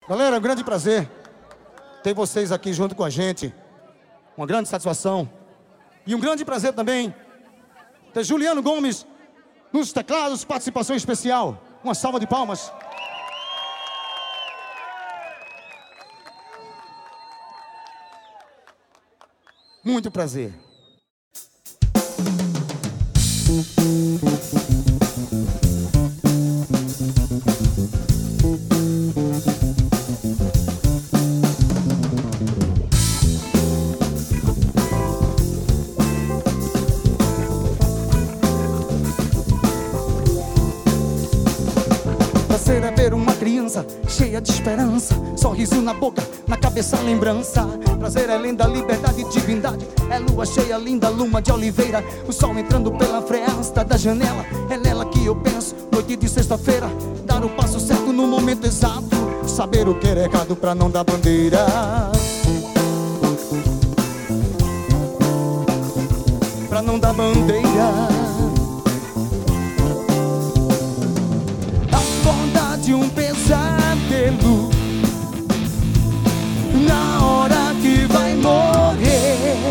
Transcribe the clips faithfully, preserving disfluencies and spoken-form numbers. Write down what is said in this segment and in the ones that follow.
Galera, é um grande prazer ter vocês aqui junto com a gente. Uma grande satisfação. E um grande prazer também ter Juliano Gomes nos teclados, participação especial. Uma salva de palmas. Muito prazer. Prazer é ver uma criança cheia de esperança, sorriso na boca, na cabeça lembrança. Prazer é linda, liberdade e divindade. É lua cheia, linda luma de oliveira. O sol entrando pela fresta da janela. É nela que eu penso, noite de sexta-feira. Dar o passo certo no momento exato. Saber o que é recado pra não dar bandeira. Pra não dar bandeira. De um pesadelo na hora que vai morrer.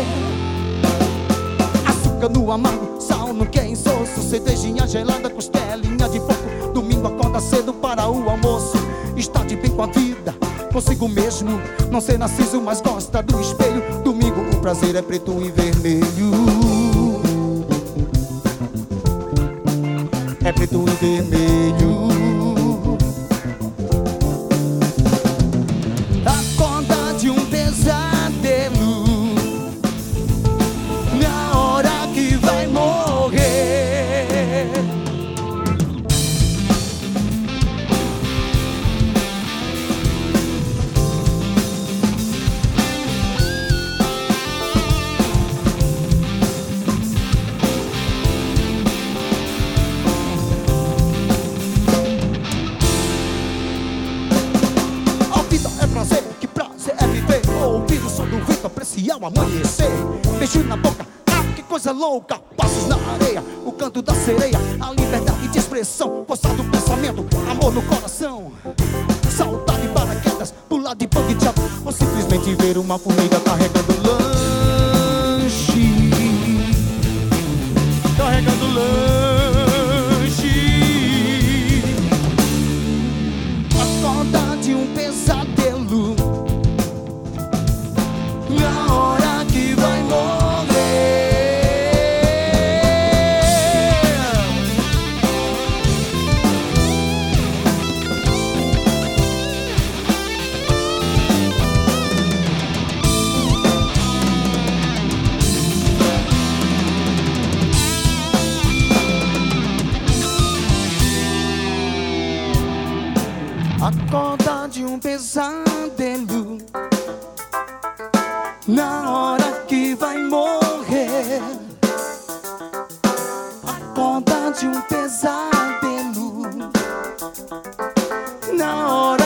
Açúcar no amargo, sal no que é insosso, cervejinha gelada, costelinha de porco. Domingo acorda cedo para o almoço. Está de bem com a vida, consigo mesmo. Não ser narciso, mas gosta do espelho. Domingo o prazer é preto e vermelho. É preto e vermelho. Apreciar o amanhecer, beijo na boca, ah, que coisa louca. Passos na areia, o canto da sereia, a liberdade de expressão, força do pensamento, amor no coração. Saltar de paraquedas, pular de bug jump, ou simplesmente ver uma formiga carregando lanche. Carregando lanche. Acorda de um pesadelo na hora que vai morrer. Acorda de um pesadelo na hora que vai morrer. Acorda de um pesadelo na hora